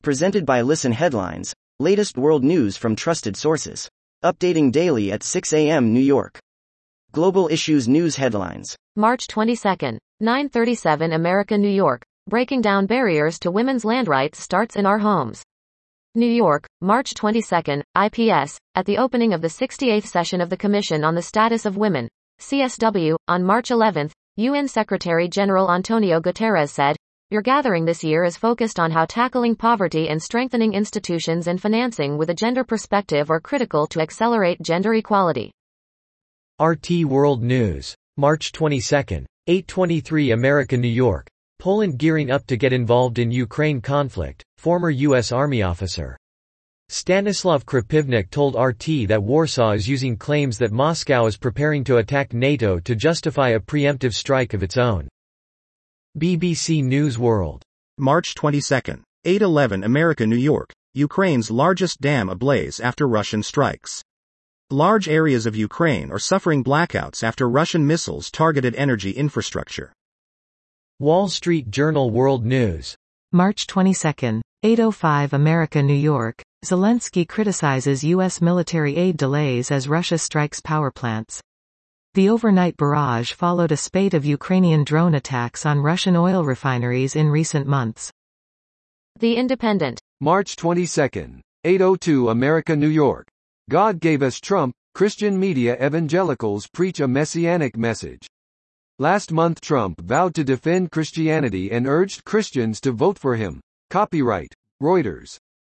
Presented by Listen Headlines, latest world news from trusted sources. Updating daily at 6 a.m. New York. Global Issues News Headlines. March 22, 9:37 America, New York. Breaking down barriers to women's land rights starts in our homes. New York, March 22, IPS, at the opening of the 68th session of the Commission on the Status of Women, CSW, on March 11, UN Secretary-General Antonio Guterres said, "Your gathering this year is focused on how tackling poverty and strengthening institutions and financing with a gender perspective are critical to accelerate gender equality." RT World News. March 22, 8:23 America, New York. Poland gearing up to get involved in Ukraine conflict, former U.S. Army officer. Stanislav Krapivnik told RT that Warsaw is using claims that Moscow is preparing to attack NATO to justify a preemptive strike of its own. BBC News World. March 22, 8:11 America, New York. Ukraine's largest dam ablaze after Russian strikes. Large areas of Ukraine are suffering blackouts after Russian missiles targeted energy infrastructure. Wall Street Journal World News. March 22, 8:05 America, New York. Zelensky criticizes U.S. military aid delays as Russia strikes power plants. The overnight barrage followed a spate of Ukrainian drone attacks on Russian oil refineries in recent months. The Independent. March 22, 8:02 America, New York. God gave us Trump. Christian media evangelicals preach a messianic message. Last month Trump vowed to defend Christianity and urged Christians to vote for him. Copyright Reuters.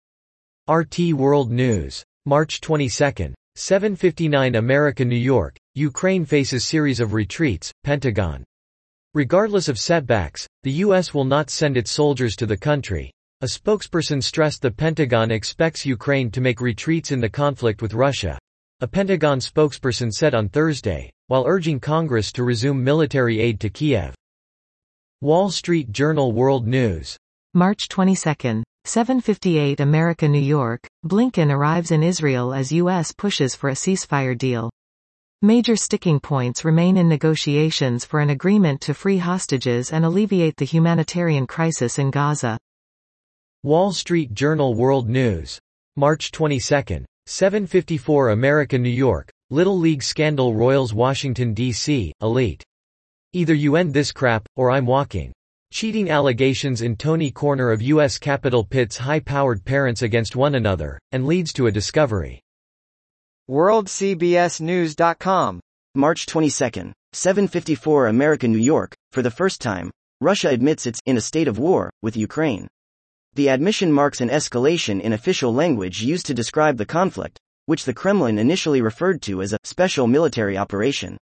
RT World News. March 22, 7:59 America, New York. Ukraine faces series of retreats, Pentagon. Regardless of setbacks, the U.S. will not send its soldiers to the country. A spokesperson stressed the Pentagon expects Ukraine to make retreats in the conflict with Russia. A Pentagon spokesperson said on Thursday, while urging Congress to resume military aid to Kiev. Wall Street Journal World News. March 22, 7:58 America, New York. Blinken arrives in Israel as U.S. pushes for a ceasefire deal. Major sticking points remain in negotiations for an agreement to free hostages and alleviate the humanitarian crisis in Gaza. Wall Street Journal World News. March 22, 7:54 America, New York. Little League scandal Royals Washington, D.C., elite. Either you end this crap, or I'm walking. Cheating allegations in Tony Corner of U.S. Capitol pits high-powered parents against one another, and leads to a discovery. WorldCBSNews.com. March 22, 7:54 America, New York. For the first time, Russia admits it's in a state of war with Ukraine. The admission marks an escalation in official language used to describe the conflict, which the Kremlin initially referred to as a special military operation.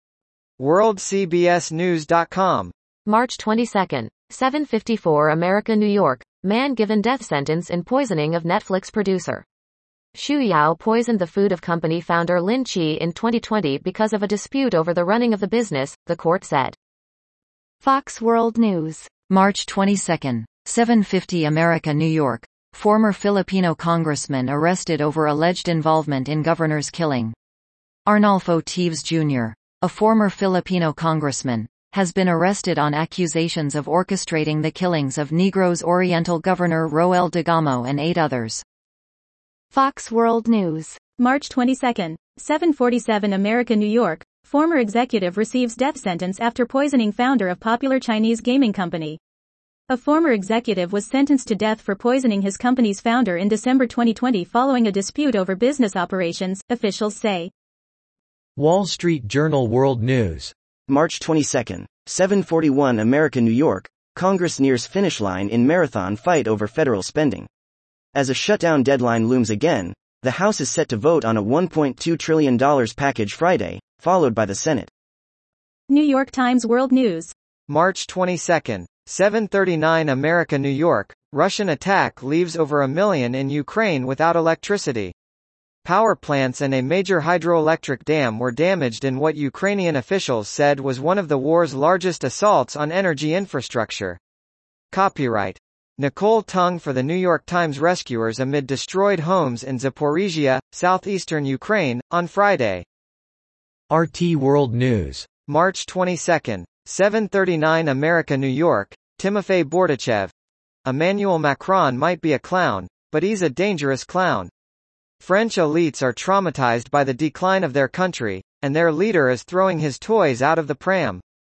WorldCBSNews.com. March 22, 7:54 America, New York. Man given death sentence in poisoning of Netflix producer. Xu Yao poisoned the food of company founder Lin Chi in 2020 because of a dispute over the running of the business, the court said. Fox World News. March 22, 7:50 America, New York. Former Filipino congressman arrested over alleged involvement in governor's killing. Arnolfo Teves Jr., a former Filipino congressman, has been arrested on accusations of orchestrating the killings of Negros Oriental Governor Roel Degamo and 8 others. Fox World News. March 22, 7:47 America, New York. Former executive receives death sentence after poisoning founder of popular Chinese gaming company. A former executive was sentenced to death for poisoning his company's founder in December 2020 following a dispute over business operations, officials say. Wall Street Journal World News. March 22, 7:41 America, New York. Congress nears finish line in marathon fight over federal spending. As a shutdown deadline looms again, the House is set to vote on a $1.2 trillion package Friday, followed by the Senate. New York Times World News. March 22, 7:39 America, New York. Russian attack leaves over 1 million in Ukraine without electricity. Power plants and a major hydroelectric dam were damaged in what Ukrainian officials said was one of the war's largest assaults on energy infrastructure. Copyright Nicole Tung for the New York Times. Rescuers amid destroyed homes in Zaporizhia, southeastern Ukraine, on Friday. RT World News. March 22, 7:39 America, New York. Timofey Bordachev, Emmanuel Macron might be a clown, but he's a dangerous clown. French elites are traumatized by the decline of their country, and their leader is throwing his toys out of the pram.